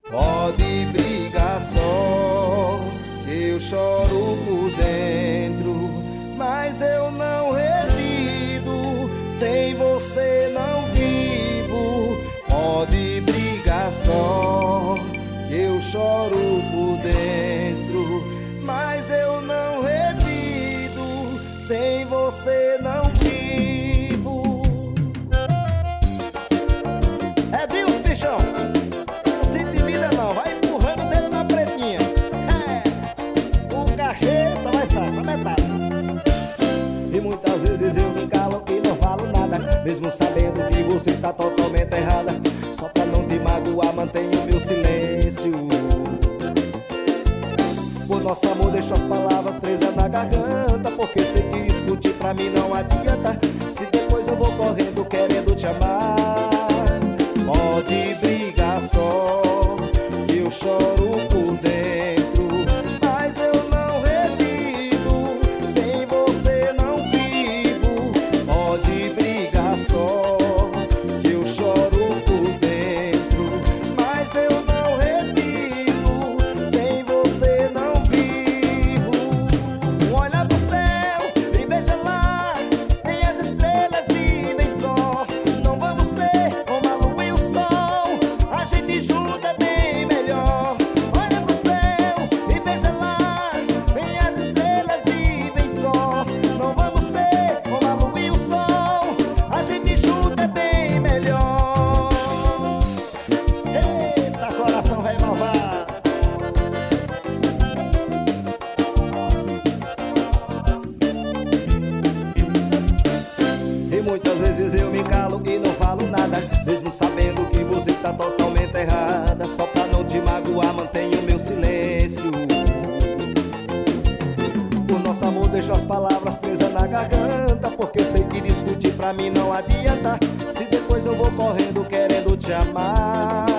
Pode brigar só, eu choro por dentro, mas eu não revido, sem você não vivo. Pode brigar só, eu choro por dentro, mas eu não revido, sem você não vivo. É Deus, bichão. Não, vai empurrando o dedo na pretinha. O cachê só vai só metade. E muitas vezes eu me calo e não falo nada, mesmo sabendo que você tá totalmente errada. Só pra não te magoar, mantenho meu silêncio. Por nosso amor deixo as palavras presas na garganta, porque sei que discutir pra mim não adianta, se depois eu vou correndo querendo te amar. Pode brigar só, eu choro por dentro, mas eu não revido, sem você não vivo. Pode brigar só, que eu choro por dentro, mas eu não revido, sem você não vivo. Olha pro céu e veja lá, nem as estrelas vivem só. Não vamos ser como a lua e o sol, a gente junto é bem melhor. Olha pro céu e veja lá, nem as estrelas vivem só. Não vamos ser como a lua e o sol, a gente junto é bem melhor. Eita, coração vai inovar. E muitas vezes eu me calo e não falo nada, mesmo sabendo que você tá totalmente errada. Só pra não te magoar, mantenho meu silêncio. Por nosso amor deixo as palavras presas na garganta, porque sei que discutir pra mim não adianta, se depois eu vou correndo querendo te amar.